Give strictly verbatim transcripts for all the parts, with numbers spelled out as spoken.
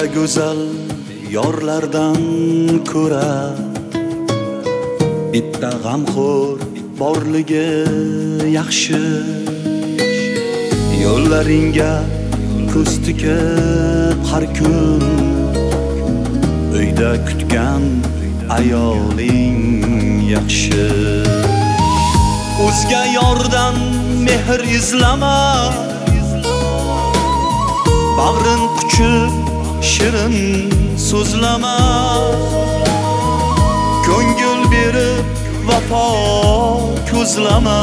go'zal yorlardan ko'ra bitta g'amxo'r borligi yaxshi. Yo'llaringga ko'z tikib har kun uyda kutgan ayoling yaxshi. O'zga yordan mehr izlama, bag'rin quchib shirin so'zlama. Ko'ngil berib vafo ko'zlama,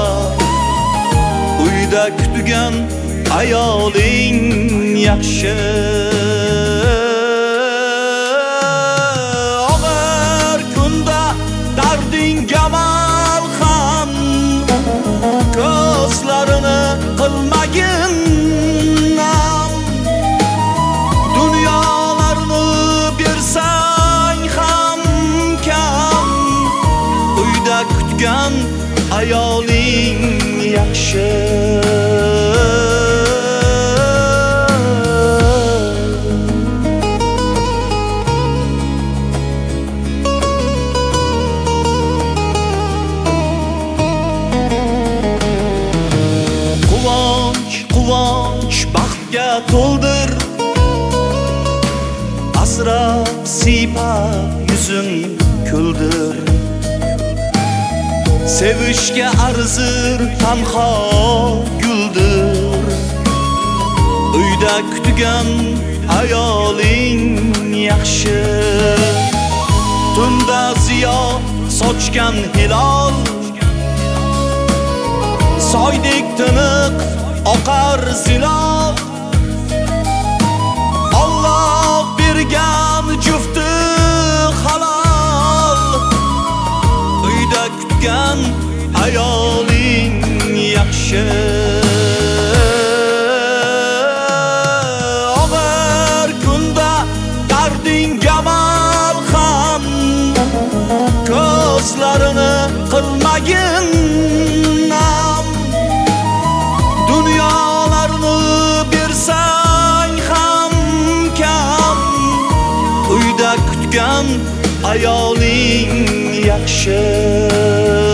uyda kutgan ayoling yaxshi. Og'ir kunda dardingga malham, ko'zlarini qilmagin nam. Dunyolarni bersang ham kam, uyda kutgan ayoling yaxshi. Quvonch, quvonch baxtga to'ldir, asrab siypab yuzin kuldir. Sevishga arzir tanho guldir, uyda kutgan ayoling yaxshi. Tunda ziyo sochgan hilol, soydek tiniq oqar zilol. Alloh bergan jufti halol, uyda kutgan ayoling yaxshi. Og'ir kunda dardingga malham, ko'zlarini qilmagin nam. Dunyolarni bersang ham kam, uyda kutgan ayoling yaxshi.